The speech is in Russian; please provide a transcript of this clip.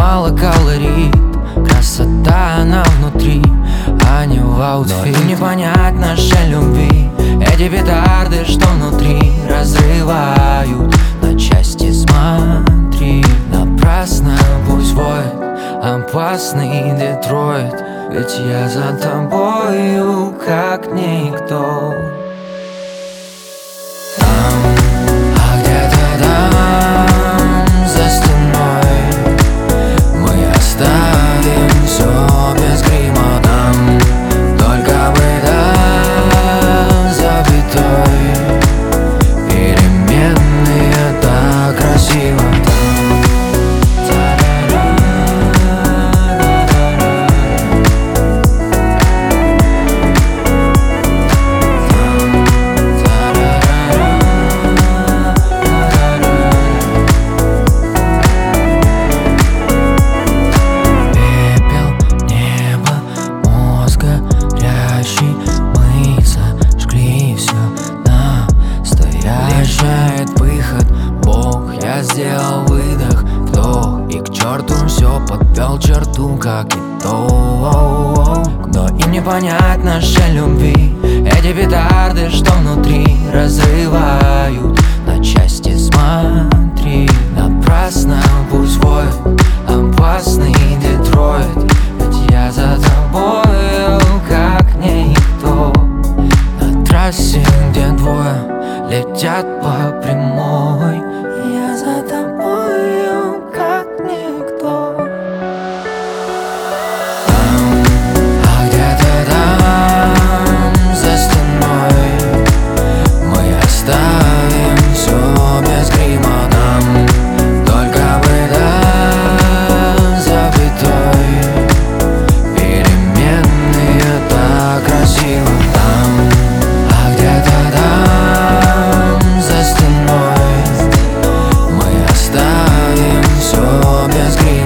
мало калорий, красота она внутри, а не в аутфите. Но не понять нашей любви, эти петарды, что внутри, разрывают на части. Смотри, напрасно пусть воет опасный Детройт, ведь я за тобою как никто. Выход, Бог, я сделал выдох, вдох, и к черту все подвел черту, как и то. Но им не понять нашей любви, эти петарды, что внутри, разрывают на части. Смотри, напрасно пусть воет опасный Детройт, ведь я за тобою как никто. На трассе, где двое летят по прямой, я за тобою как никто. Там, а где-то там, за стеной, мы оставим все без грима. Там только бы до запятой, переменные так красиво. Там, а где-то там, за стеной, мы оставим все без грима.